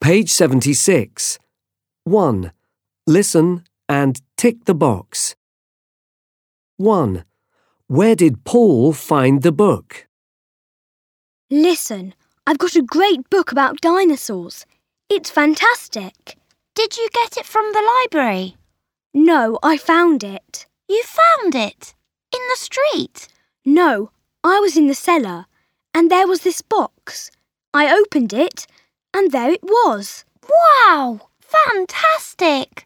Page 76. 1. Listen and tick the box. 1. Where did Paul find the book? Listen, I've got a great book about dinosaurs. It's fantastic. Did you get it from the library? No, I found it. You found it? In the street? No, I was in the cellar, and there was this box. I opened it, and there it was. Wow! Fantastic!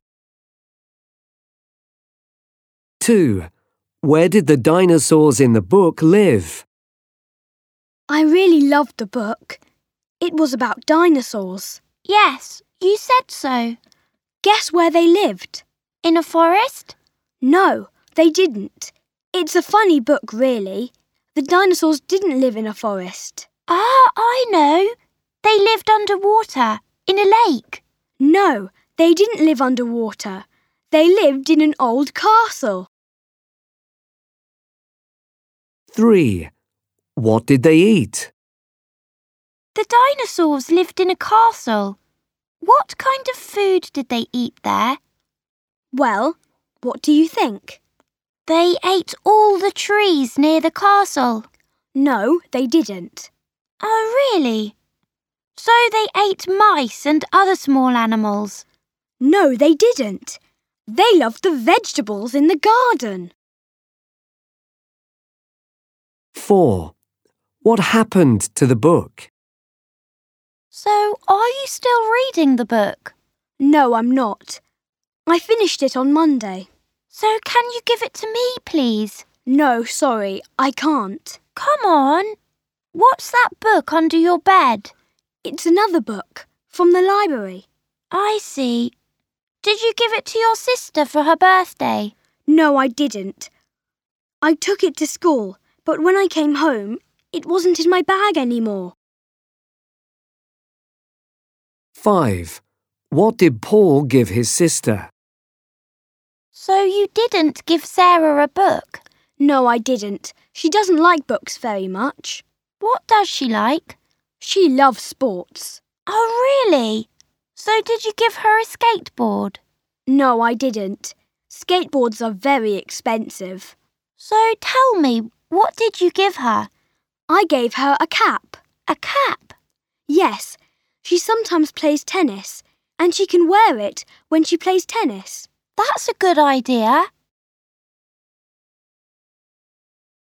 2. Where did the dinosaurs in the book live? I really loved the book. It was about dinosaurs. Yes, you said so. Guess where they lived? In a forest? No, they didn't. It's a funny book, really. The dinosaurs didn't live in a forest. Ah, I know. They lived underwater, in a lake. No, they didn't live underwater. They lived in an old castle. 3. What did they eat? The dinosaurs lived in a castle. What kind of food did they eat there? Well, what do you think? They ate all the trees near the castle. No, they didn't. Oh, really? So they ate mice and other small animals. No, they didn't. They loved the vegetables in the garden. 4. What happened to the book? So, are you still reading the book? No, I'm not. I finished it on Monday. So can you give it to me, please? No, sorry, I can't. Come on. What's that book under your bed? It's another book from the library. I see. Did you give it to your sister for her birthday? No, I didn't. I took it to school, but when I came home, it wasn't in my bag anymore. 5. What did Paul give his sister? So you didn't give Sarah a book? No, I didn't. She doesn't like books very much. What does she like? She loves sports. Oh, really? So did you give her a skateboard? No, I didn't. Skateboards are very expensive. So tell me, what did you give her? I gave her a cap. A cap? Yes, she sometimes plays tennis, and she can wear it when she plays tennis. That's a good idea.